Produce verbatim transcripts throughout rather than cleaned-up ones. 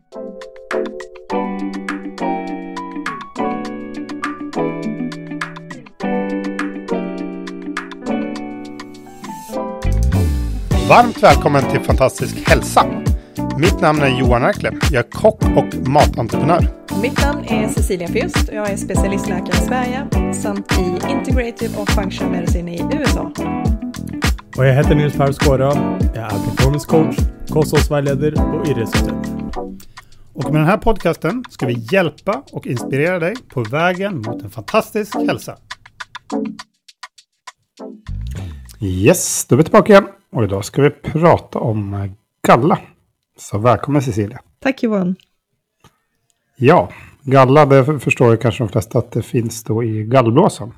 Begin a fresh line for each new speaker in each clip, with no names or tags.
Varmt välkommen till Fantastisk hälsa. Mitt namn är Johan Erkle. Jag är kock och matentreprenör.
Mitt namn är Cecilia Fürst och jag är specialistläkare i Sverige samt i Integrative och Functional Medicine i U S A.
Och jag heter Nils Persgårda. Jag är performance coach, kosthållsvägledare och idrottslärare.
Och med den här podcasten ska vi hjälpa och inspirera dig på vägen mot en fantastisk hälsa. Yes, då är vi tillbaka igen. Och idag ska vi prata om galla. Så välkommen Cecilia.
Tack Johan.
Ja, galla, det förstår ju kanske de flesta att det finns då i gallblåsan.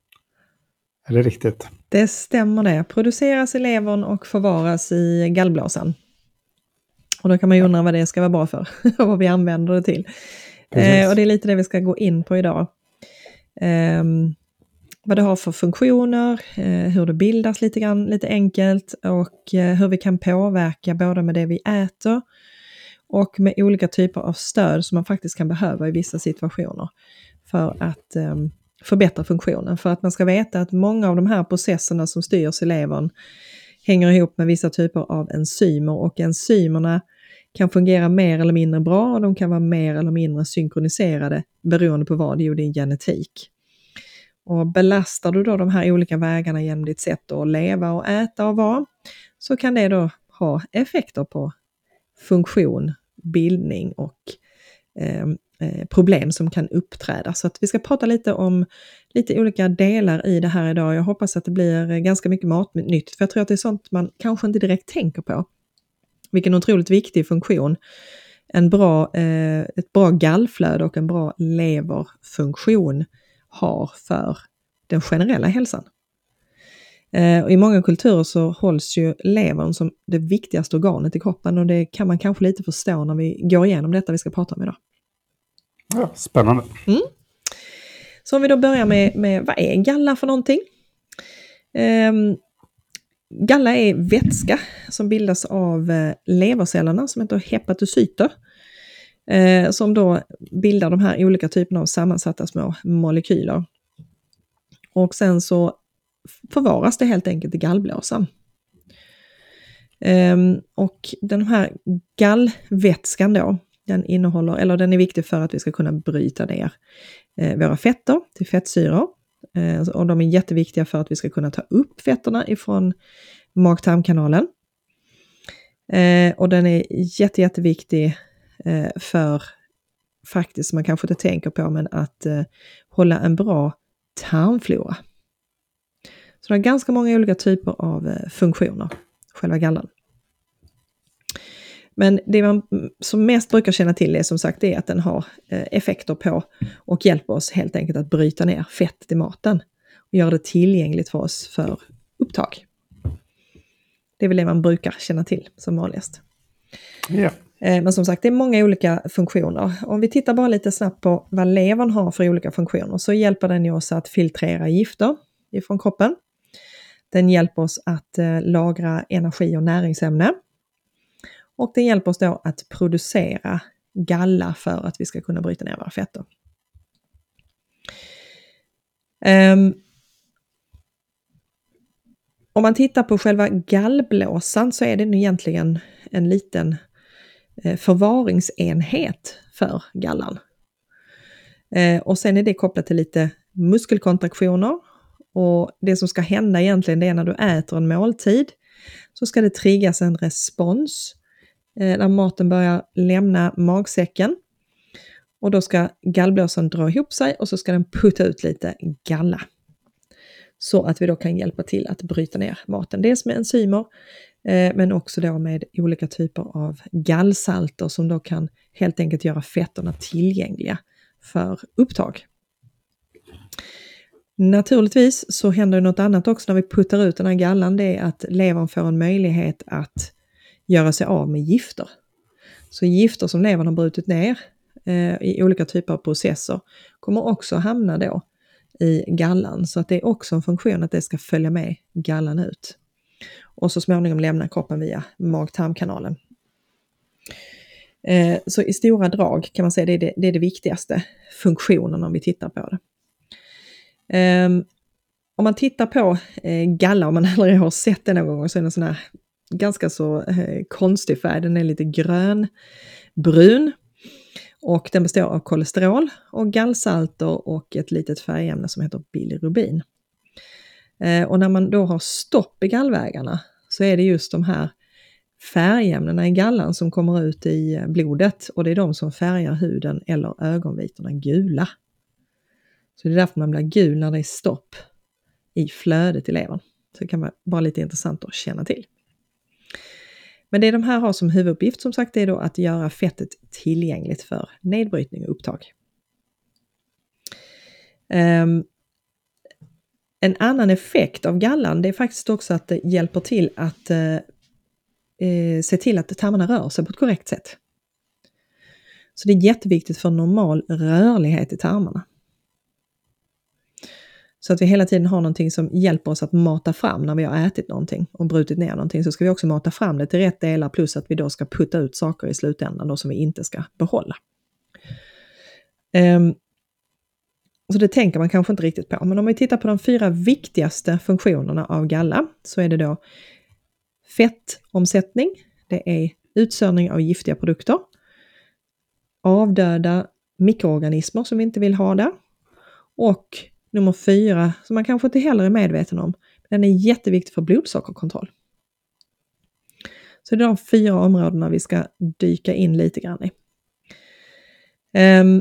Är det riktigt?
Det stämmer det. Produceras i levern och förvaras i gallblåsan. Och då kan man ju undra vad det ska vara bra för. Och vad vi använder det till. Eh, och det är lite det vi ska gå in på idag. Eh, vad det har för funktioner, eh, hur det bildas lite grann, lite enkelt. Och eh, hur vi kan påverka både med det vi äter och med olika typer av stöd som man faktiskt kan behöva i vissa situationer. För att eh, förbättra funktionen. För att man ska veta att många av de här processerna som styrs i levern hänger ihop med vissa typer av enzymer. Och enzymerna kan fungera mer eller mindre bra och de kan vara mer eller mindre synkroniserade beroende på vad, jo det är genetik. Och belastar du då de här olika vägarna genom ditt sätt att leva och äta och vara, så kan det då ha effekter på funktion, bildning och eh, problem som kan uppträda. Så att vi ska prata lite om lite olika delar i det här idag. Jag hoppas att det blir ganska mycket matnytt, för jag tror att det är sånt man kanske inte direkt tänker på. Vilken otroligt viktig funktion en bra, eh, ett bra gallflöde och en bra leverfunktion har för den generella hälsan. Eh, och i många kulturer så hålls ju levern som det viktigaste organet i kroppen, och det kan man kanske lite förstå när vi går igenom detta vi ska prata om idag.
Ja, spännande.
Mm. Så om vi då börjar med, med vad är galla för någonting? Eh, galla är vätska som bildas av eh, levercellerna som heter hepatocyter. Eh, som då bildar de här olika typerna av sammansatta små molekyler. Och sen så förvaras det helt enkelt i gallblåsan. Eh, och den här gallvätskan då, den innehåller, eller den är viktig för att vi ska kunna bryta ner eh, våra fetter till fettsyror. Eh, och de är jätteviktiga för att vi ska kunna ta upp fetterna ifrån mag-tarmkanalen. Eh, och den är jätte, jätteviktig eh, för, faktiskt man kanske inte tänker på, men att eh, hålla en bra tarmflora. Så det har ganska många olika typer av eh, funktioner, själva gallan. Men det man som mest brukar känna till är som sagt det är att den har effekter på och hjälper oss helt enkelt att bryta ner fett i maten och göra det tillgängligt för oss för upptag. Det är väl det man brukar känna till som vanligast.
Ja.
Men som sagt, det är många olika funktioner. Om vi tittar bara lite snabbt på vad levern har för olika funktioner, så hjälper den ju oss att filtrera gifter ifrån kroppen. Den hjälper oss att lagra energi och näringsämne. Och den hjälper oss då att producera galla för att vi ska kunna bryta ner våra fetter. Um, om man tittar på själva gallblåsan så är det nu egentligen en liten eh, förvaringsenhet för gallan. Eh, och sen är det kopplat till lite muskelkontraktioner. Och det som ska hända egentligen, det är när du äter en måltid så ska det triggas en respons när maten börjar lämna magsäcken. Och då ska gallblåsan dra ihop sig och så ska den putta ut lite galla. Så att vi då kan hjälpa till att bryta ner maten. Dels med enzymer eh, men också då med olika typer av gallsalter som då kan helt enkelt göra fetterna tillgängliga för upptag. Naturligtvis så händer något annat också när vi puttar ut den här gallan. Det är att levern får en möjlighet att göra sig av med gifter. Så gifter som levern har brutit ner eh, i olika typer av processer kommer också hamna då i gallan. Så att det är också en funktion att det ska följa med gallan ut. Och så småningom lämna kroppen via mag-tarmkanalen. Eh, så i stora drag kan man säga det är det, det är det viktigaste funktionen om vi tittar på det. Eh, om man tittar på eh, galla, om man aldrig har sett det någon gång, så är det en sån här ganska så eh, konstig färg. Den är lite grönbrun och den består av kolesterol och gallsalter och ett litet färgämne som heter bilirubin. Eh, och när man då har stopp i gallvägarna så är det just de här färgämnena i gallan som kommer ut i blodet, och det är de som färgar huden eller ögonvitorna gula. Så det är därför man blir gul när det är stopp i flödet i levern. Så det kan vara bara lite intressant att känna till. Men det de här har som huvuduppgift, som sagt, är då att göra fettet tillgängligt för nedbrytning och upptag. Um, en annan effekt av gallan, det är faktiskt också att det hjälper till att uh, uh, se till att tarmarna rör sig på ett korrekt sätt. Så det är jätteviktigt för normal rörlighet i tarmarna. Så att vi hela tiden har någonting som hjälper oss att mata fram när vi har ätit någonting och brutit ner någonting, så ska vi också mata fram det till rätt delar, plus att vi då ska putta ut saker i slutändan då som vi inte ska behålla. Um, så det tänker man kanske inte riktigt på. Men om vi tittar på de fyra viktigaste funktionerna av galla, så är det då fettomsättning, det är utsöndring av giftiga produkter, avdöda mikroorganismer som vi inte vill ha där, och nummer fyra, som man kanske inte heller är medveten om, den är jätteviktig för blodsockerkontroll. Så det är de fyra områdena vi ska dyka in lite grann i. Um,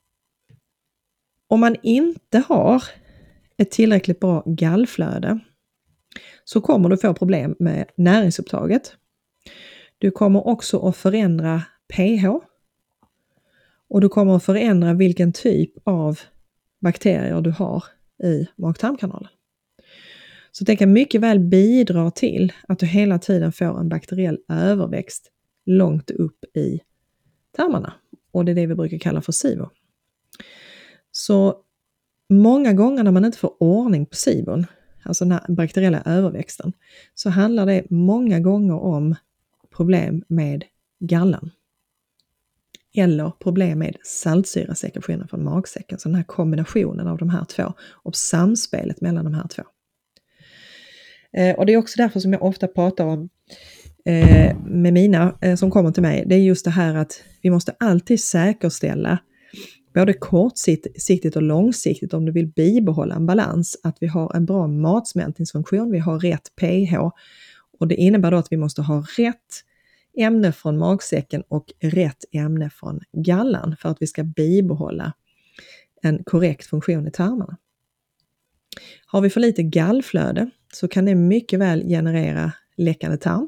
om man inte har ett tillräckligt bra gallflöde så kommer du få problem med näringsupptaget. Du kommer också att förändra pH, och du kommer att förändra vilken typ av bakterier du har i mag-tarmkanalen. Så det kan mycket väl bidra till att du hela tiden får en bakteriell överväxt långt upp i tarmarna. Och det är det vi brukar kalla för SIBO. Så många gånger när man inte får ordning på SIBOn, alltså den här bakteriella överväxten, så handlar det många gånger om problem med gallan. Eller problem med saltsyrasekretionen från magsäcken. Så den här kombinationen av de här två och samspelet mellan de här två. Eh, och det är också därför som jag ofta pratar om eh, med mina eh, som kommer till mig. Det är just det här att vi måste alltid säkerställa både kortsiktigt och långsiktigt, om du vill bibehålla en balans, att vi har en bra matsmältningsfunktion, vi har rätt pH, och det innebär då att vi måste ha rätt ämne från magsäcken och rätt ämne från gallan för att vi ska bibehålla en korrekt funktion i tarmarna. Har vi för lite gallflöde så kan det mycket väl generera läckande tarm.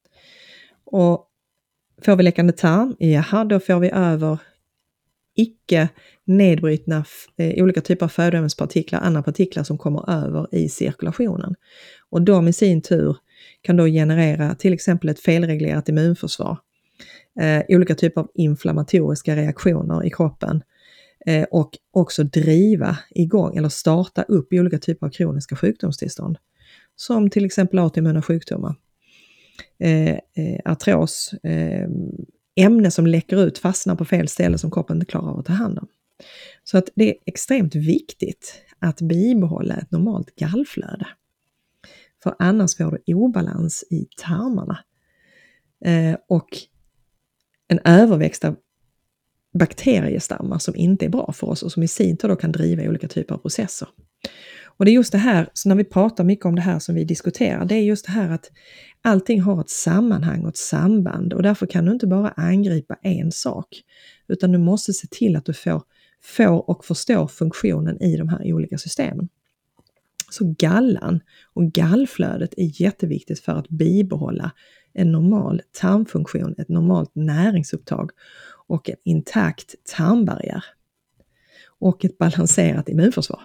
Och får vi läckande tarm, jaha, då får vi över icke nedbrytna eh, olika typer av födoämnespartiklar, andra partiklar som kommer över i cirkulationen. Och de i sin tur kan då generera till exempel ett felreglerat immunförsvar, eh, olika typer av inflammatoriska reaktioner i kroppen eh, och också driva igång eller starta upp i olika typer av kroniska sjukdomstillstånd, som till exempel autoimmuna sjukdomar, eh, eh, artros, eh, ämnen som läcker ut, fastnar på fel ställe som kroppen inte klarar av att ta hand om. Så att det är extremt viktigt att bibehålla ett normalt gallflöde. För annars får du obalans i tarmarna. Eh, och en överväxt av bakteriestammar som inte är bra för oss och som i sin tur då kan driva olika typer av processer. Och det är just det här, så när vi pratar mycket om det här som vi diskuterar, det är just det här att allting har ett sammanhang och ett samband, och därför kan du inte bara angripa en sak, utan du måste se till att du får, får och förstår funktionen i de här olika systemen. Så gallan och gallflödet är jätteviktigt för att bibehålla en normal tarmfunktion, ett normalt näringsupptag och en intakt tarmbarriär och ett balanserat immunförsvar.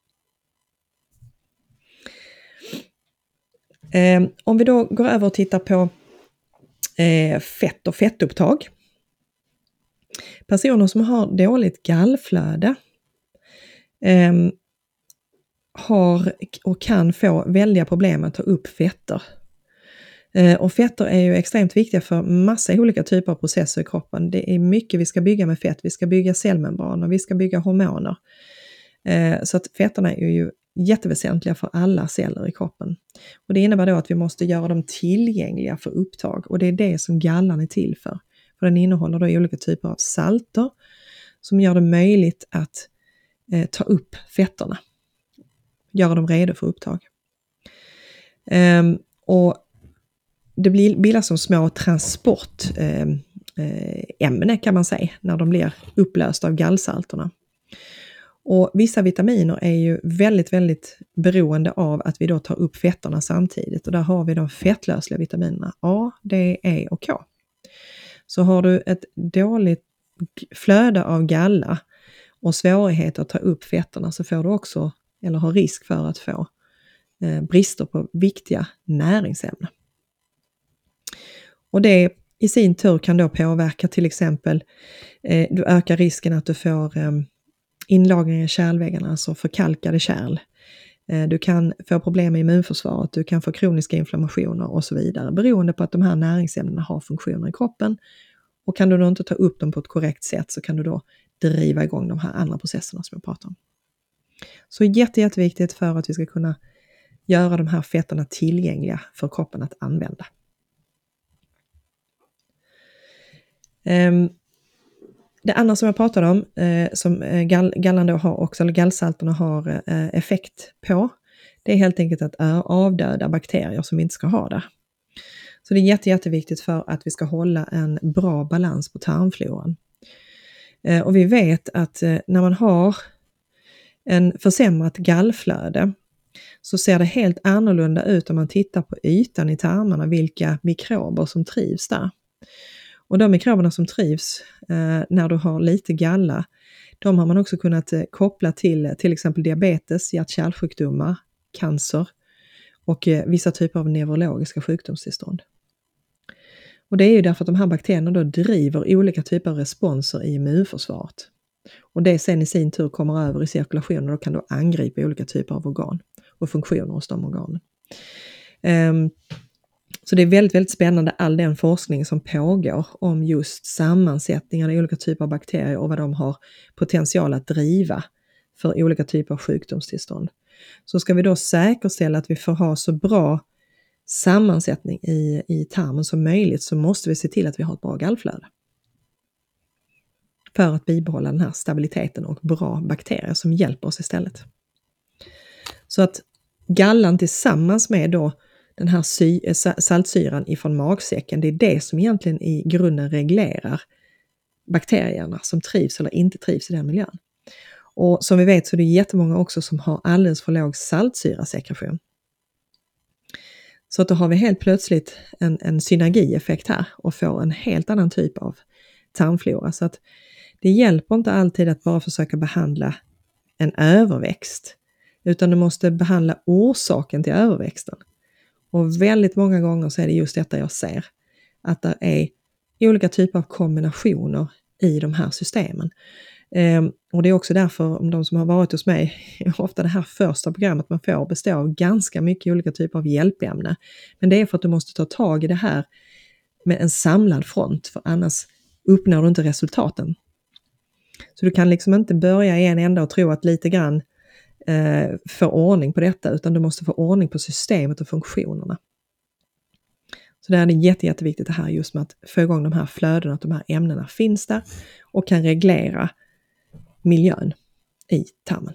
Eh, om vi då går över och tittar på eh, fett och fettupptag. Personer som har dåligt gallflöde eh, har och kan få väldiga problem att ta upp fetter. Och fetter är ju extremt viktiga för massa olika typer av processer i kroppen. Det är mycket vi ska bygga med fett. Vi ska bygga cellmembraner, vi ska bygga hormoner. Så att fetterna är ju jätteväsentliga för alla celler i kroppen. Och det innebär då att vi måste göra dem tillgängliga för upptag. Och det är det som gallan är till för. För den innehåller då olika typer av salter som gör det möjligt att eh, ta upp fetterna. Göra dem redo för upptag. Ehm, och det blir, bildas som små transportämnen eh, kan man säga när de blir upplösta av gallsalterna. Och vissa vitaminer är ju väldigt, väldigt beroende av att vi då tar upp fetterna samtidigt. Och där har vi de fettlösliga vitaminerna A, D, E och K. Så har du ett dåligt flöde av galla och svårighet att ta upp fetterna så får du också, eller har risk för att få eh, brister på viktiga näringsämnen. Och det i sin tur kan då påverka till exempel, eh, du ökar risken att du får eh, inlagring i kärlväggarna, alltså förkalkade kärl. Eh, du kan få problem med immunförsvaret, du kan få kroniska inflammationer och så vidare. Beroende på att de här näringsämnena har funktioner i kroppen. Och kan du då inte ta upp dem på ett korrekt sätt så kan du då driva igång de här andra processerna som jag pratar om. Så jätte, jätteviktigt för att vi ska kunna göra de här fetterna tillgängliga för kroppen att använda. Um, det andra som jag pratade om, eh, som gall, gallan då har också, eller gallsalterna har eh, effekt på, det är helt enkelt att avdöda bakterier som inte ska ha det. Så det är jätte, jätteviktigt för att vi ska hålla en bra balans på tarmfloran. Eh, och vi vet att eh, när man har en försämrat gallflöde så ser det helt annorlunda ut om man tittar på ytan i tarmarna, vilka mikrober som trivs där. Och de mikroberna som trivs eh, när du har lite galla, de har man också kunnat eh, koppla till till exempel diabetes, hjärt-kärlsjukdomar, cancer och eh, vissa typer av neurologiska sjukdomstillstånd. Och det är ju därför att de här bakterierna då driver olika typer av responser i immunförsvaret. Och det sen i sin tur kommer över i cirkulationen och då kan då angripa olika typer av organ och funktioner hos de organen. Um, Så det är väldigt, väldigt spännande all den forskning som pågår om just sammansättningar i olika typer av bakterier och vad de har potential att driva för olika typer av sjukdomstillstånd. Så ska vi då säkerställa att vi får ha så bra sammansättning i, i tarmen som möjligt så måste vi se till att vi har ett bra gallflöde. För att bibehålla den här stabiliteten och bra bakterier som hjälper oss istället. Så att gallan tillsammans med då den här sy- saltsyran ifrån magsäcken, det är det som egentligen i grunden reglerar bakterierna som trivs eller inte trivs i den miljön. Och som vi vet så är det jättemånga också som har alldeles för låg saltsyrasekretion. Så att då har vi helt plötsligt en, en synergieffekt här och får en helt annan typ av tarmflora. Så att det hjälper inte alltid att bara försöka behandla en överväxt, utan du måste behandla orsaken till överväxten. Och väldigt många gånger så är det just detta jag ser. Att det är olika typer av kombinationer i de här systemen. Ehm, och det är också därför, om de som har varit hos mig, ofta det här första programmet man får består av ganska mycket olika typer av hjälpämne. Men det är för att du måste ta tag i det här med en samlad front, för annars uppnår du inte resultaten. Så du kan liksom inte börja i en ända och tro att lite grann eh, få ordning på detta, utan du måste få ordning på systemet och funktionerna. Så det är jätte, jätteviktigt det här just med att få igång de här flödena, att de här ämnena finns där och kan reglera miljön i tarmen.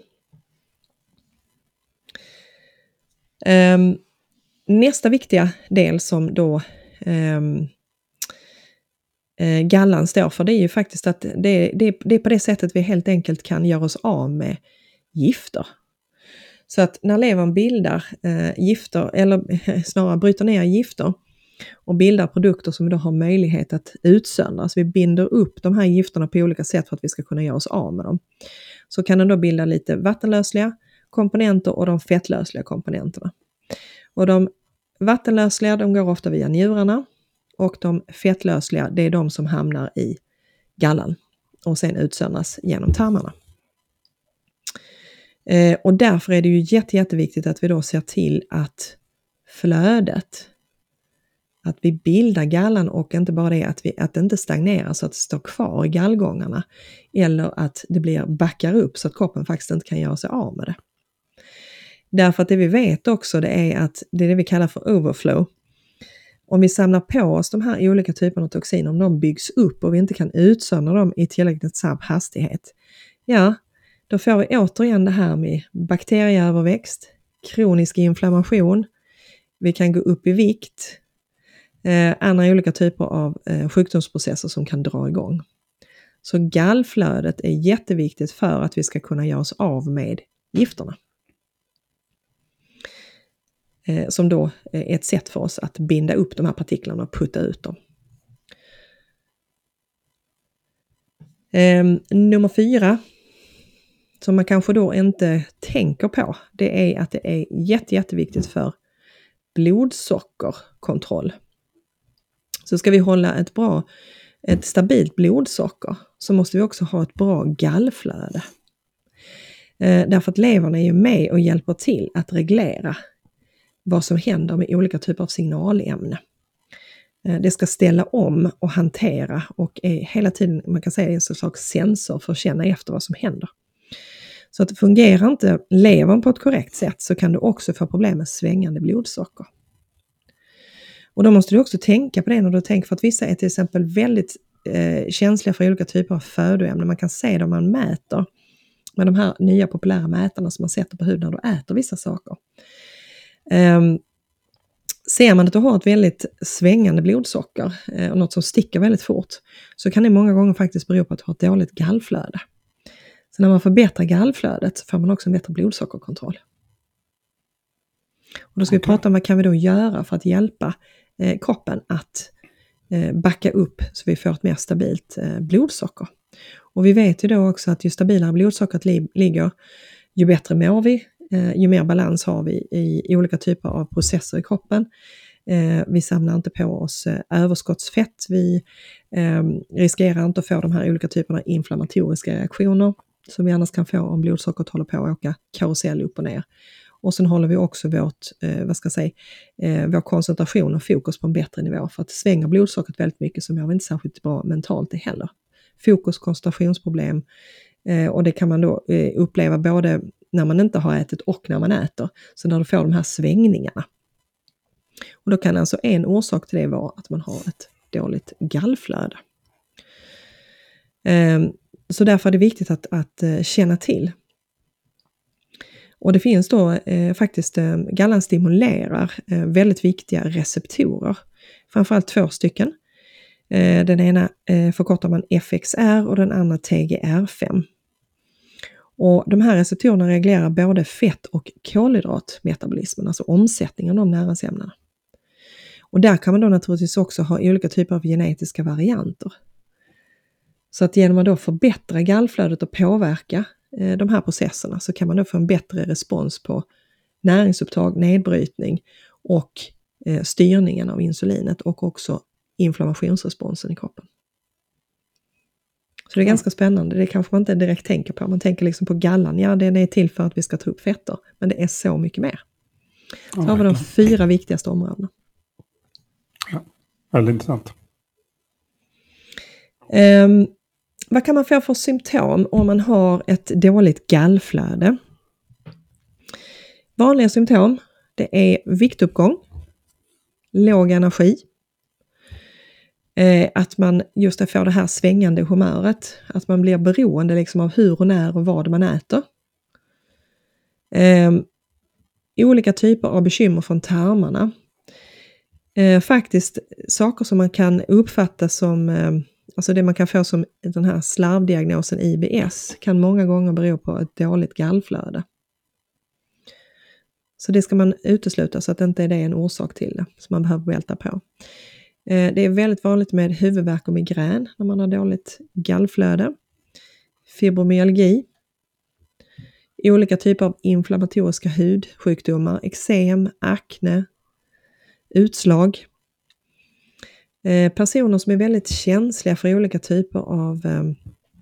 Um, nästa viktiga del som då um, uh, gallan står för, det är ju faktiskt att det, det, det är på det sättet vi helt enkelt kan göra oss av med gifter. Så att när levern bildar uh, gifter, eller snarare bryter ner gifter och bildar produkter som då har möjlighet att utsöndras, vi binder upp de här gifterna på olika sätt för att vi ska kunna göra oss av med dem. Så kan den då bilda lite vattenlösliga komponenter och de fettlösliga komponenterna. Och de vattenlösliga, de går ofta via njurarna, och de fettlösliga, det är de som hamnar i gallan och sen utsöndras genom tarmarna. Eh, och därför är det ju jätte, jätteviktigt att vi då ser till att flödet att vi bildar gallan och inte bara det att, vi, att det inte stagnerar så att det står kvar i gallgångarna eller att det blir backar upp så att kroppen faktiskt inte kan göra sig av med det. Därför att det vi vet också det är att det är det vi kallar för overflow. Om vi samlar på oss de här olika typerna av toxiner, om de byggs upp och vi inte kan utsöndra dem i tillräckligt snabb hastighet, ja, då får vi återigen det här med bakterieöverväxt, kronisk inflammation, vi kan gå upp i vikt, eh, andra olika typer av eh, sjukdomsprocesser som kan dra igång. Så gallflödet är jätteviktigt för att vi ska kunna göra oss av med gifterna. Eh, som då är ett sätt för oss att binda upp de här partiklarna och putta ut dem. Eh, nummer fyra, som man kanske då inte tänker på, det är att det är jätte, jätteviktigt för blodsockerkontroll. Så ska vi hålla ett bra, ett stabilt blodsocker så måste vi också ha ett bra gallflöde. Eh, därför att levern är ju med och hjälper till att reglera vad som händer med olika typer av signalämne. Eh, det ska ställa om och hantera och är hela tiden, man kan säga, en slags sensor för att känna efter vad som händer. Så att fungerar inte levern på ett korrekt sätt så kan du också få problem med svängande blodsocker. Och då måste du också tänka på det när du tänker, för att vissa är till exempel väldigt eh, känsliga för olika typer av födoämnen. Man kan se det om man mäter med de här nya populära mätarna som man sätter på huden när du äter vissa saker. Eh, ser man att du har ett väldigt svängande blodsocker eh, och något som sticker väldigt fort, så kan det många gånger faktiskt bero på att du har ett dåligt gallflöde. Så när man förbättrar gallflödet så får man också en bättre blodsockerkontroll. Och då ska okay. vi prata om vad kan vi då göra för att hjälpa eh, kroppen att eh, backa upp så vi får ett mer stabilt eh, blodsocker. Och vi vet ju då också att ju stabilare blodsockret li- ligger, ju bättre mår vi, eh, ju mer balans har vi i, i olika typer av processer i kroppen. Eh, vi samlar inte på oss eh, överskottsfett, vi eh, riskerar inte att få de här olika typerna av inflammatoriska reaktioner som vi annars kan få om blodsockret håller på att åka karusell upp och ner. Och sen håller vi också vårt, eh, vad ska jag säga, eh, vår koncentration och fokus på en bättre nivå. För att svänger blodsockret väldigt mycket så mår vi inte särskilt bra mentalt det heller. Fokus, koncentrationsproblem eh, och det kan man då eh, uppleva både när man inte har ätit och när man äter. Så när du får de här svängningarna. Och då kan alltså en orsak till det vara att man har ett dåligt gallflöde. Eh, så därför är det viktigt att, att eh, känna till. Och det finns då eh, faktiskt, eh, gallan stimulerar eh, väldigt viktiga receptorer. Framförallt två stycken. Eh, den ena eh, förkortar man F X R och den andra T G R fem. Och de här receptorerna reglerar både fett- och kolhydratmetabolismen, alltså omsättningen av näringsämnena. Och där kan man då naturligtvis också ha olika typer av genetiska varianter. Så att genom att då förbättra gallflödet och påverka eh, de här processerna så kan man då få en bättre respons på näringsupptag, nedbrytning och eh, styrningen av insulinet och också inflammationsresponsen i kroppen. Så det är ganska spännande. Det kanske man inte direkt tänker på. Man tänker liksom på gallan. Ja, den är till för att vi ska ta upp fetter. Men det är så mycket mer. Så har vi de fyra viktigaste områdena.
Ja, väldigt intressant.
Um, vad kan man få för symptom om man har ett dåligt gallflöde? Vanliga symptom, det är viktuppgång, låg energi, eh, att man just får det här svängande humöret, att man blir beroende liksom av hur och när och vad man äter. Eh, olika typer av bekymmer från tarmarna. Eh, faktiskt saker som man kan uppfatta som, eh, alltså det man kan få som den här slarvdiagnosen I B S kan många gånger bero på ett dåligt gallflöde. Så det ska man utesluta så att det inte är det en orsak till det som man behöver välta på. Eh, det är väldigt vanligt med huvudvärk och migrän när man har dåligt gallflöde. Fibromyalgi. Olika typer av inflammatoriska hudsjukdomar, eksem, akne, utslag. Eh, personer som är väldigt känsliga för olika typer av eh,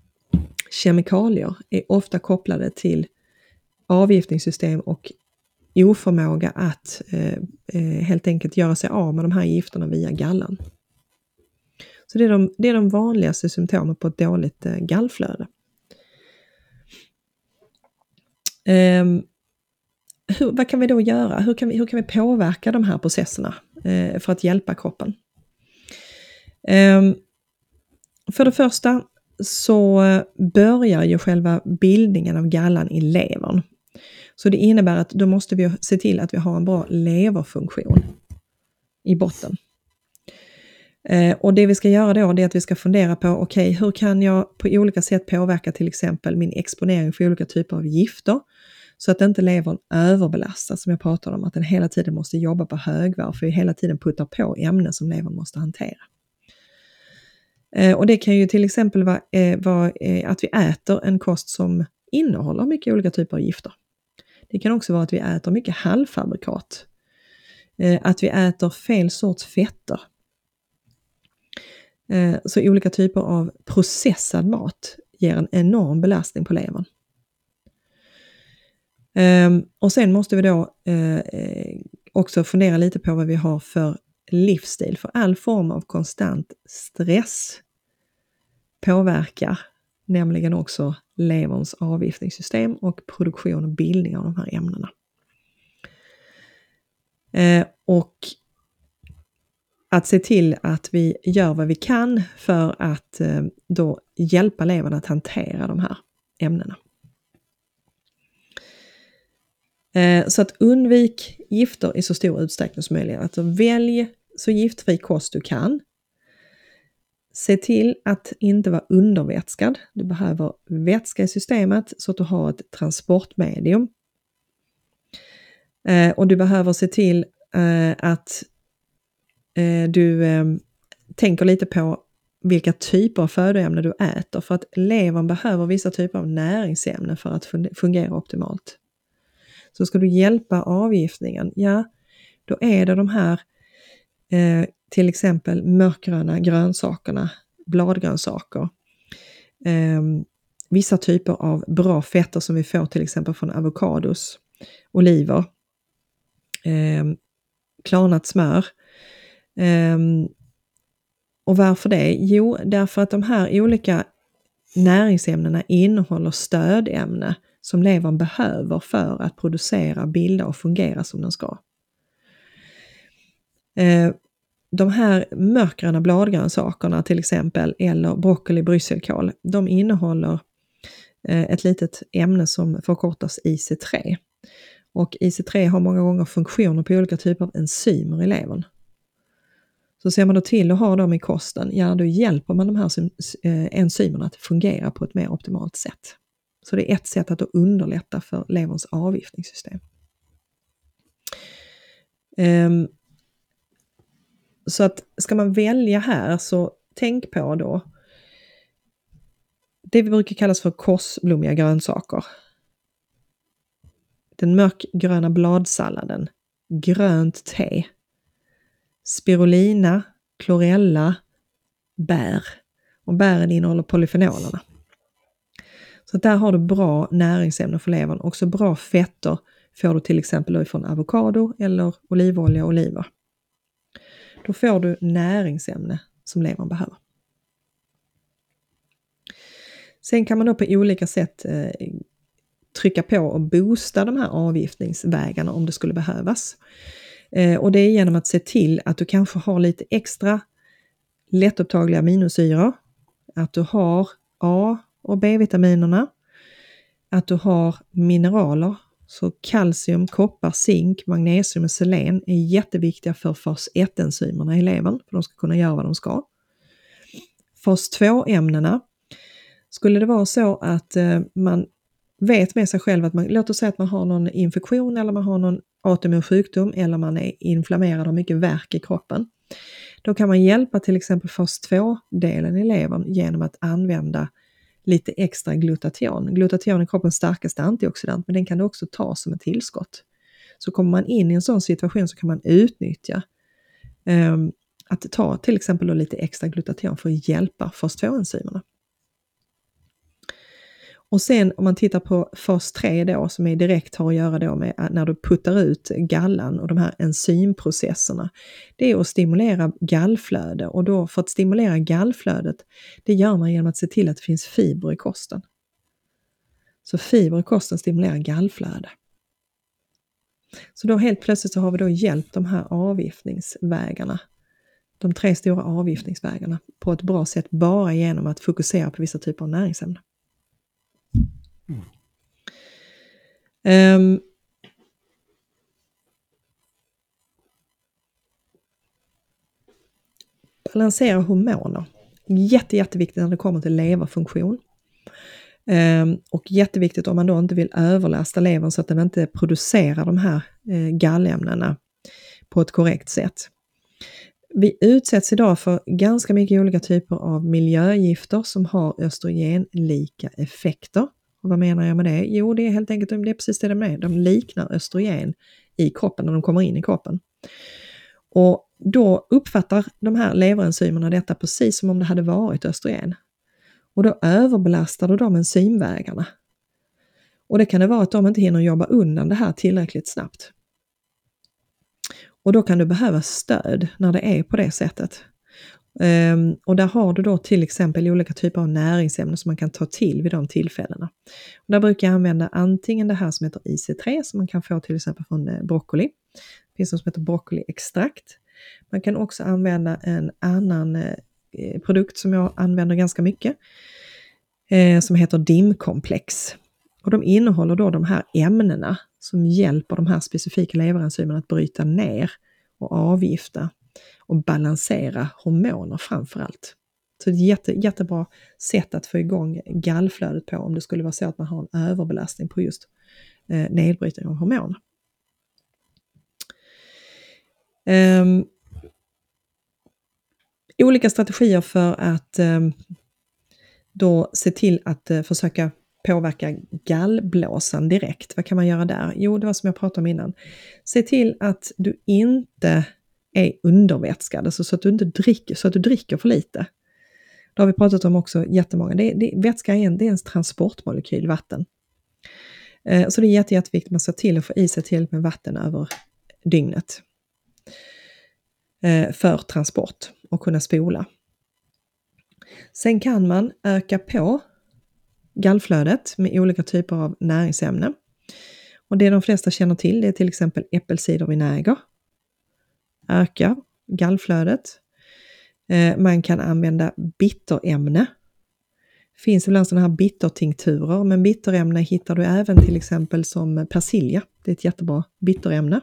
kemikalier är ofta kopplade till avgiftningssystem och oförmåga att eh, eh, helt enkelt göra sig av med de här gifterna via gallan. Så det är de, det är de vanligaste symptomen på ett dåligt eh, gallflöde. Eh, hur, vad kan vi då göra? Hur kan vi, hur kan vi påverka de här processerna eh, för att hjälpa kroppen? Eh, för det första så börjar ju själva bildningen av gallan i levern. Så det innebär att då måste vi se till att vi har en bra leverfunktion i botten. Eh, och det vi ska göra då är att vi ska fundera på, okej, okay, hur kan jag på olika sätt påverka till exempel min exponering för olika typer av gifter så att inte levern överbelastas, som jag pratade om, att den hela tiden måste jobba på högvarv för vi hela tiden puttar på ämnen som levern måste hantera. Eh, och det kan ju till exempel vara, eh, vara eh, att vi äter en kost som innehåller mycket olika typer av gifter. Det kan också vara att vi äter mycket halvfabrikat. Eh, att vi äter fel sorts fetter. Eh, så olika typer av processad mat ger en enorm belastning på levern. Eh, och sen måste vi då eh, också fundera lite på vad vi har för livsstil. För all form av konstant stress påverkar nämligen också leverns avgiftningssystem och produktion och bildning av de här ämnena. Eh, och att se till att vi gör vad vi kan för att eh, då hjälpa levern att hantera de här ämnena. Eh, så att undvik gifter i så stor utsträckning som möjligt. Alltså välj så giftfri kost du kan. Se till att inte vara undervätskad. Du behöver vätska i systemet så att du har ett transportmedium. Eh, och du behöver se till eh, att eh, du eh, tänker lite på vilka typer av födoämnen du äter. För att levern behöver vissa typer av näringsämnen för att fungera optimalt. Så ska du hjälpa avgiftningen, ja, då är det de här eh, till exempel mörkgröna grönsakerna, bladgrönsaker. Eh, vissa typer av bra fetter som vi får till exempel från avokados, oliver, eh, klarnat smör. Eh, och varför det? Jo, därför att de här olika näringsämnena innehåller stödämne som levern behöver för att producera, bilda och fungera som den ska. Eh, de här mörkgröna bladgrönsakerna till exempel, eller broccoli, brysselkål, de innehåller eh, ett litet ämne som förkortas I C tre. Och I C tre har många gånger funktioner på olika typer av enzymer i levern. Så ser man då till att ha dem i kosten, ja då hjälper man de här enzymerna att fungera på ett mer optimalt sätt. Så det är ett sätt att underlätta för leverns avgiftningssystem. Um, så att ska man välja här så tänk på då det vi brukar kallas för korsblommiga grönsaker. Den mörkgröna bladsalladen, grönt te, spirulina, klorella, bär. Och bären innehåller polyfenolerna. Så där har du bra näringsämnen för levern. Också bra fetter får du till exempel från avokado eller olivolja och oliver. Då får du näringsämne som levern behöver. Sen kan man då på olika sätt eh, trycka på och boosta de här avgiftningsvägarna om det skulle behövas. Eh, och det är genom att se till att du kanske har lite extra lättupptagliga aminosyror. Att du har A och B-vitaminerna. Att du har mineraler. Så kalcium, koppar, zink, magnesium och selen är jätteviktiga för fas ett-enzymerna i levern. För de ska kunna göra vad de ska. Fas två-ämnena. Skulle det vara så att eh, man vet med sig själv att man, låt oss säga att man har någon infektion eller man har någon autoimmun sjukdom eller man är inflammerad och har mycket värk i kroppen. Då kan man hjälpa till exempel fas två-delen i levern genom att använda lite extra glutation. Glutation är kroppens starkaste antioxidant, men den kan du också ta som ett tillskott. Så kommer man in i en sån situation så kan man utnyttja um, att ta till exempel då lite extra glutation för att hjälpa fas två-enzymerna. Och sen om man tittar på fas tre då, som är direkt har att göra då med när du puttar ut gallan och de här enzymprocesserna. Det är att stimulera gallflöde, och då för att stimulera gallflödet, det gör man genom att se till att det finns fiber i kosten. Så fiber i kosten stimulerar gallflöde. Så då helt plötsligt så har vi då hjälpt de här avgiftningsvägarna. De tre stora avgiftningsvägarna på ett bra sätt bara genom att fokusera på vissa typer av näringsämnen. Mm. Um, balansera hormoner. Jätte, jätteviktigt när det kommer till leverfunktion. Um, och jätteviktigt om man då inte vill överlasta levern så att den inte producerar de här uh, gallämnena på ett korrekt sätt. Vi utsätts idag för ganska mycket olika typer av miljögifter som har östrogenlika effekter. Och vad menar jag med det? Jo, det är helt enkelt, det är precis det de är. De liknar östrogen i kroppen när de kommer in i kroppen. Och då uppfattar de här leverenzymerna detta precis som om det hade varit östrogen. Och då överbelastar du de enzymvägarna. Och det kan det vara att de inte hinner jobba undan det här tillräckligt snabbt. Och då kan du behöva stöd när det är på det sättet. Um, och där har du då till exempel olika typer av näringsämnen som man kan ta till vid de tillfällena. Och där brukar jag använda antingen det här som heter I C tre som man kan få till exempel från eh, broccoli. Det finns något som heter broccoliextrakt. Man kan också använda en annan eh, produkt som jag använder ganska mycket. Eh, som heter D I M-komplex. Och de innehåller då de här ämnena som hjälper de här specifika leverenzymerna att bryta ner och avgifta och balansera hormoner framför allt. Så det är ett jätte, jättebra sätt att få igång gallflödet på om det skulle vara så att man har en överbelastning på just eh, nedbrytning av hormoner. Um, olika strategier för att um, då se till att uh, försöka påverka gallblåsan direkt. Vad kan man göra där? Jo, det var som jag pratade om innan. Se till att du inte är undervätskad, alltså så att du inte dricker, så att du dricker för lite. Det har vi pratat om också jättemånga. Det, det, vätska är en, det är en transportmolekyl, vatten. Eh, så det är jätte, jätteviktigt att man ser till att få i sig tillräckligt med vatten över dygnet. Eh, för transport och kunna spola. Sen kan man öka på gallflödet med olika typer av näringsämnen. Och det de flesta känner till, det är till exempel äppelcidervinäger. Ökar gallflödet. Eh, man kan använda bitterämne. Finns ibland sådana här bittertinkturer, men bitterämne hittar du även till exempel som persilja. Det är ett jättebra bitterämne.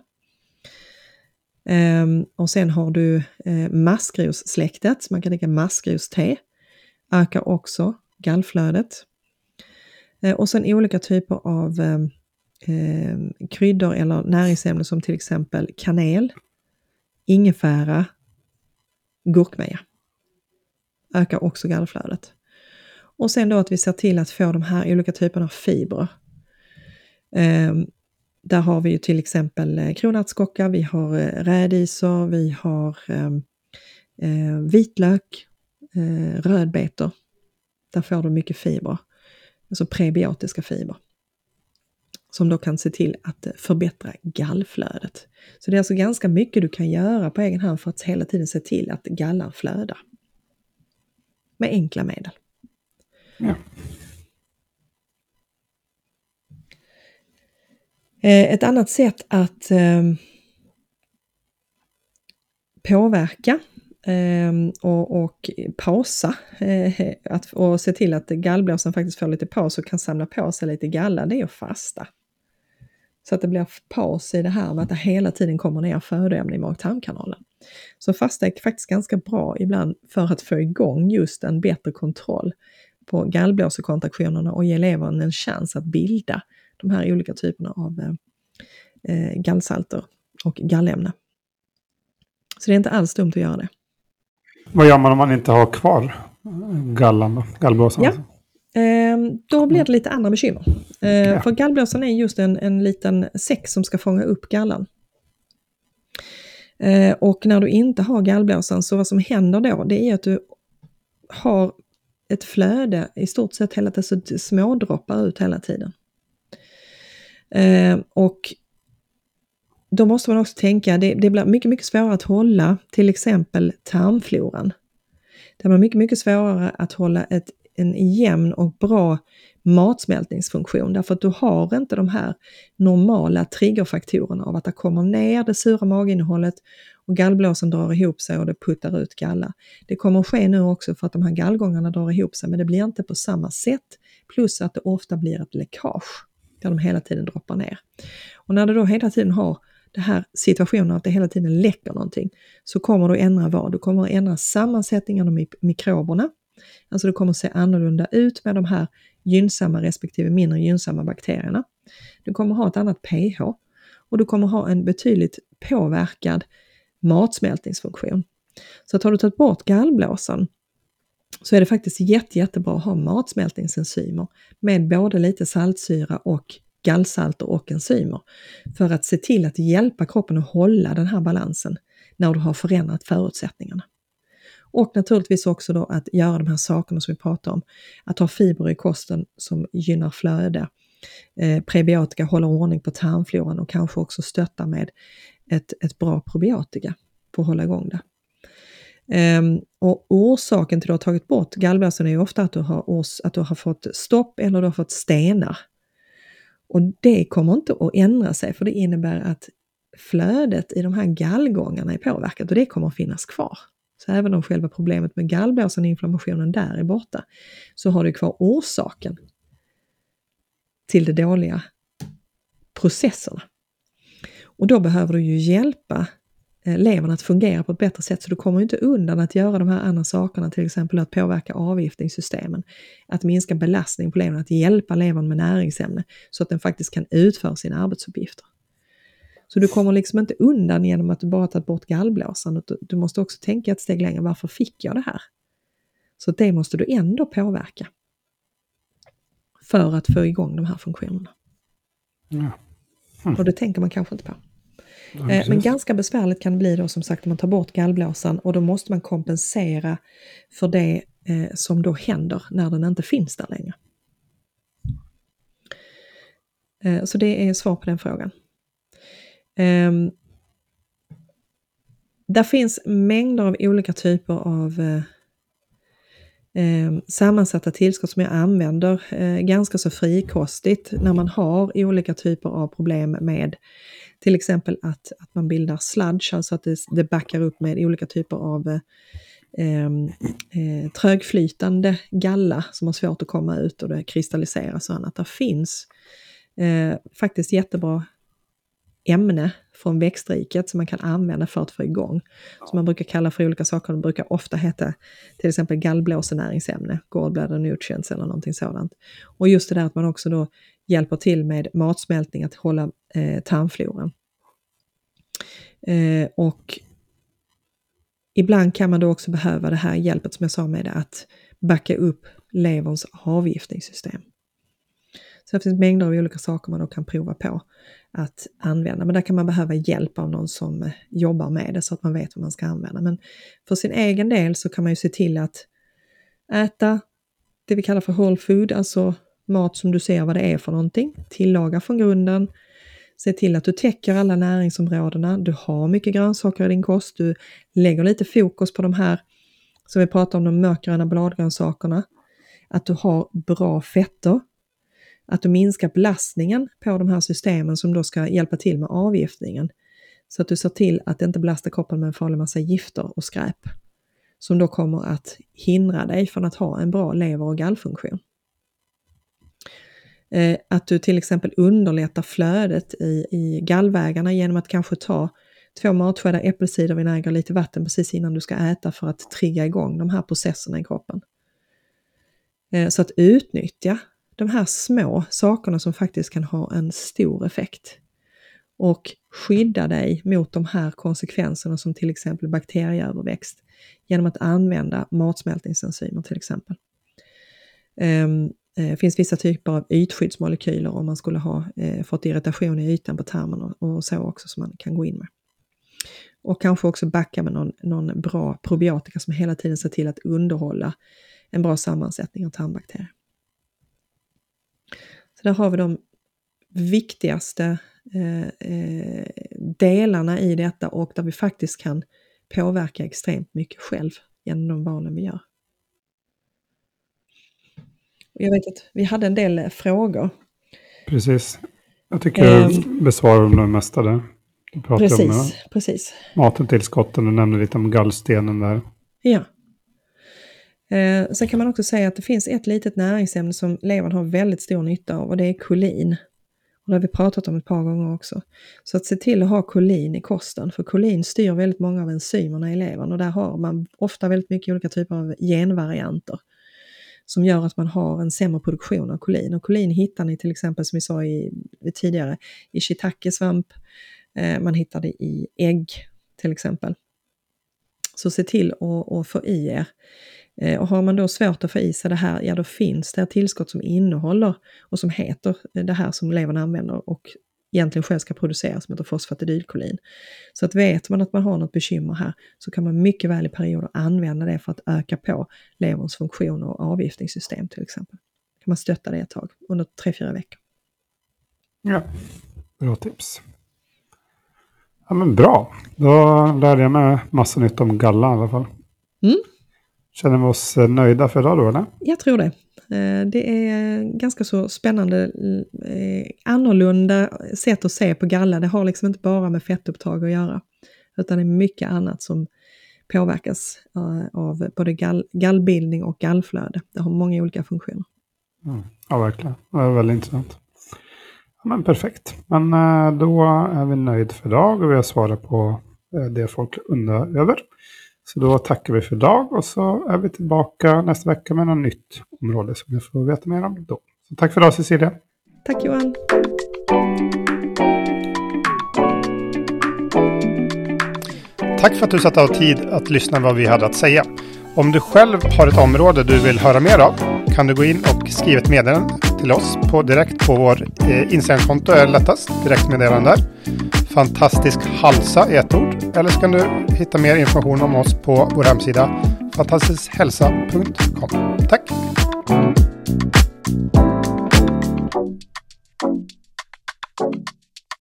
Eh, och sen har du eh, maskrossläktet. Man kan dricka maskroste. Ökar också gallflödet. Eh, och sen olika typer av eh, eh, kryddor eller näringsämnen som till exempel kanel, ingefära, gurkmeja. Ökar också gallflödet. Och sen då att vi ser till att få de här olika typerna av fibrer. Eh, där har vi ju till exempel kronärtskocka, vi har eh, rädisor, vi har eh, eh, vitlök, eh, rödbetor. Där får du mycket fibrer. Alltså prebiotiska fibrer. Som då kan se till att förbättra gallflödet. Så det är alltså ganska mycket du kan göra på egen hand för att hela tiden se till att gallan flödar. Med enkla medel.
Ja.
Ett annat sätt att eh, påverka eh, och, och pausa eh, att, och se till att gallblåsan faktiskt får lite paus och kan samla på sig lite galla, det är att fasta. Så att det blir paus i det här med att det hela tiden kommer ner födoämnen i mag-tarmkanalen. Så fasta är faktiskt ganska bra ibland för att få igång just en bättre kontroll på gallblåsekontraktionerna och ge levern en chans att bilda de här olika typerna av eh, gallsalter och gallämne. Så det är inte alls dumt att göra det.
Vad gör man om man inte har kvar gallan då? Gallblåsan?
Ja. Eh, då blir det lite andra bekymmer. Eh,
ja.
För gallblåsan är just en, en liten säck som ska fånga upp gallan. Eh, och när du inte har gallblåsan, så vad som händer då, det är att du har ett flöde i stort sett hela tiden, så smådroppar ut hela tiden. Eh, och då måste man också tänka, det, det blir mycket, mycket svårare att hålla till exempel tarmfloran. Det blir mycket, mycket svårare att hålla ett, en jämn och bra matsmältningsfunktion, därför att du har inte de här normala triggerfaktorerna av att det kommer ner det sura maginnehållet och gallblåsan drar ihop sig och det puttar ut galla. Det kommer att ske nu också för att de här gallgångarna drar ihop sig, men det blir inte på samma sätt, plus att det ofta blir ett läckage där de hela tiden droppar ner. Och när du då hela tiden har det här situationen att det hela tiden läcker någonting, så kommer du ändra vad? Du kommer att ändra sammansättningen av mikroberna. Alltså det kommer att se annorlunda ut med de här gynnsamma respektive mindre gynnsamma bakterierna. Du kommer ha ett annat pH och du kommer ha en betydligt påverkad matsmältningsfunktion. Så att har du tagit bort gallblåsan, så är det faktiskt jätte, jättebra att ha matsmältningsenzymer med både lite saltsyra och gallsalter och enzymer, för att se till att hjälpa kroppen att hålla den här balansen när du har förändrat förutsättningarna. Och naturligtvis också då att göra de här sakerna som vi pratar om, att ha fiber i kosten som gynnar flöde, eh, prebiotika, håller ordning på tarmfloran och kanske också stötta med ett, ett bra probiotika för att hålla igång det. Um, och orsaken till att du har tagit bort gallblåsan är ju ofta att du, har ors- att du har fått stopp eller du har fått stenar. Och det kommer inte att ändra sig, för det innebär att flödet i de här gallgångarna är påverkat och det kommer att finnas kvar. Så även om själva problemet med gallblåsan och inflammationen där är borta, så har du kvar orsaken till de dåliga processerna. Och då behöver du ju hjälpa levern att fungera på ett bättre sätt, så du kommer inte undan att göra de här andra sakerna, till exempel att påverka avgiftningssystemen, att minska belastning på levern, att hjälpa levern med näringsämne så att den faktiskt kan utföra sina arbetsuppgifter. Så du kommer liksom inte undan genom att du bara tar bort gallblåsan. Du måste också tänka ett steg längre, varför fick jag det här? Så det måste du ändå påverka för att få igång de här funktionerna.
Ja. Mm.
Och det tänker man kanske inte på.
Ja,
Men ganska besvärligt kan det bli då, som sagt, om man tar bort gallblåsan, och då måste man kompensera för det eh, som då händer när den inte finns där längre. Eh, så det är svar på den frågan. Eh, där finns mängder av olika typer av eh, eh, sammansatta tillskott som jag använder eh, ganska så frikostigt när man har olika typer av problem med till exempel att, att man bildar sludge, alltså att det, det backar upp med olika typer av eh, eh, trögflytande galla som har svårt att komma ut och det kristalliseras och annat. Det finns eh, faktiskt jättebra ämne från växtriket som man kan använda för att få igång. Som man brukar kalla för olika saker. Det brukar ofta heta till exempel gallblåsenäringsämne, gallbladder nutrients eller någonting sådant. Och just det där att man också då hjälper till med matsmältning, att hålla eh, tarmfloran. Eh, och ibland kan man då också behöva det här hjälpet som jag sa med det, att backa upp leverns avgiftningssystem. Så det finns mängder av olika saker man då kan prova på att använda. Men där kan man behöva hjälp av någon som jobbar med det så att man vet vad man ska använda. Men för sin egen del så kan man ju se till att äta det vi kallar för whole food, alltså mat som du ser vad det är för någonting. Tillaga från grunden. Se till att du täcker alla näringsområdena. Du har mycket grönsaker i din kost. Du lägger lite fokus på de här som vi pratar om, de mörkgröna bladgrönsakerna. Att du har bra fetter. Att du minskar belastningen på de här systemen som då ska hjälpa till med avgiftningen. Så att du ser till att det inte belastar kroppen med en farlig massa gifter och skräp. Som då kommer att hindra dig från att ha en bra lever- och gallfunktion. Eh, att du till exempel underlättar flödet i, i gallvägarna genom att kanske ta två matskedar äppelcidervinäger och lite vatten precis innan du ska äta för att trigga igång de här processerna i kroppen. Eh, så att utnyttja de här små sakerna som faktiskt kan ha en stor effekt. Och skydda dig mot de här konsekvenserna som till exempel bakterieöverväxt genom att använda matsmältningsenzymer till exempel. Um, Det finns vissa typer av ytskyddsmolekyler om man skulle ha eh, fått irritation i ytan på tarmen och, och så också som man kan gå in med. Och kanske också backa med någon, någon bra probiotika som hela tiden ser till att underhålla en bra sammansättning av tarmbakterier. Så där har vi de viktigaste eh, eh, delarna i detta, och där vi faktiskt kan påverka extremt mycket själv genom de valen vi gör. Jag vet att vi hade en del frågor.
Precis. Jag tycker du um, besvarar de mesta där. Du pratar
precis,
om
precis.
maten till skotten och nämner lite om gallstenen där.
Ja. Eh, sen kan man också säga att det finns ett litet näringsämne som levern har väldigt stor nytta av, och det är kolin. Och det har vi pratat om ett par gånger också. Så att se till att ha kolin i kosten, för kolin styr väldigt många av enzymerna i levern, och där har man ofta väldigt mycket olika typer av genvarianter som gör att man har en sämre produktion av kolin. Och kolin hittar ni till exempel, som vi sa i, tidigare, i shiitake-svamp. Eh, man hittar det i ägg till exempel. Så se till att, att få i er. Eh, och har man då svårt att få i sig det här, ja då finns det ett tillskott som innehåller och som heter det här som levern använder och egentligen själv ska produceras, som heter fosfatidylkolin. Så att vet man att man har något bekymmer här, så kan man mycket väl i perioder använda det för att öka på leverns funktion och avgiftningssystem till exempel. Kan man stötta det ett tag under tre fyra veckor.
Ja, bra tips. Ja, men bra. Då lärde jag mig massa nytt om galla i alla fall.
Mm.
Känner vi oss nöjda för idag då, eller?
Jag tror det. Det är ganska så spännande, annorlunda sätt att se på galla. Det har liksom inte bara med fettupptag att göra, utan det är mycket annat som påverkas av både gall, gallbildning och gallflöde. Det har många olika funktioner.
Mm. Ja, verkligen. Det är väldigt intressant. Ja, men perfekt. Men då är vi nöjda för idag och vi har svarat på det folk undrar över. Så då tackar vi för idag, och så är vi tillbaka nästa vecka med något nytt område som jag får veta mer om då. Så tack för idag, Cecilia.
Tack Johan.
Tack för att du satt av tid att lyssna vad vi hade att säga. Om du själv har ett område du vill höra mer av, kan du gå in och skriva ett meddelande till oss på direkt på vår eh, Instagramkonto, är lättast, direktmeddelande där. Fantastisk halsa i ett ord. Eller så kan du hitta mer information om oss på vår hemsida fantastiskhälsa punkt com. Tack!